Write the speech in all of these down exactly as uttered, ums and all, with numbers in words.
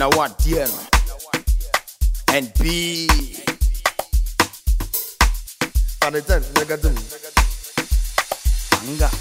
Now what, dear? And B. Anytime, negative. Anger.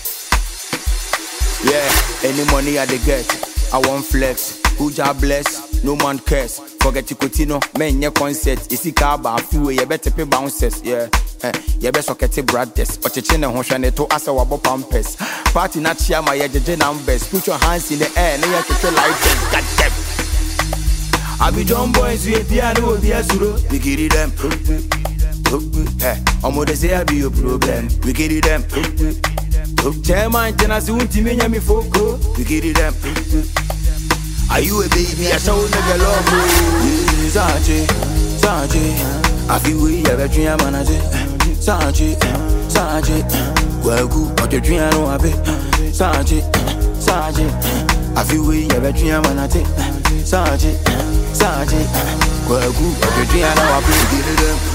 Yeah, any money I dey get, I want flex. Who job bless, no man cares. Forget to continue, men your concert. Isi kaba, few you better pay bounces. Yeah, eh, you better socket brothers. But you change the honshane to asa wabo pampers. Party not share my edge numbers. Put your hands in the air, no you can like them. God damn. I be John boys with piano, be a suro. We get it them. Eh, I'm gonna say I be your problem. We get it them. Chairman, then I soon to me, me foco. We get it them. Are you a baby? I show nigga love you. Sachi, Sachi. I feel we have a dream manager. Sachi, Sachi. Well, good, but the dream I know a bit. Sachi, Sachi. I feel we have a dream manager. Sachi, Sachi. Well, good, but the dream I know a bit. We get them.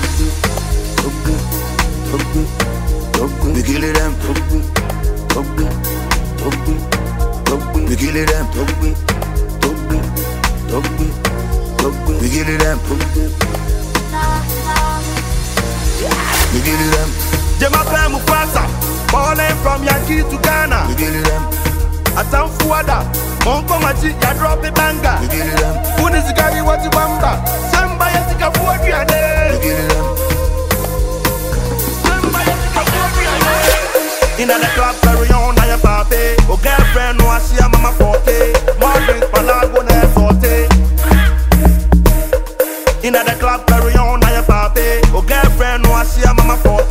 We kill it them. We kill it them. We kill it them. We kill it them. Jema Mufasa, balling from Yankee to Ghana. We kill it them. Atam Fuada, Monko Machi, ya drop the banger. We kill it them. Who is the guy what you want? Samba Yatika Fuadi. We kill it them. In the club, carry on, I am papi. Oh, girlfriend, no, I see a mama forte. More drinks, palago, ne forte. In the club, carry on, I am papi. Oh, girlfriend, no, I see a mama forte.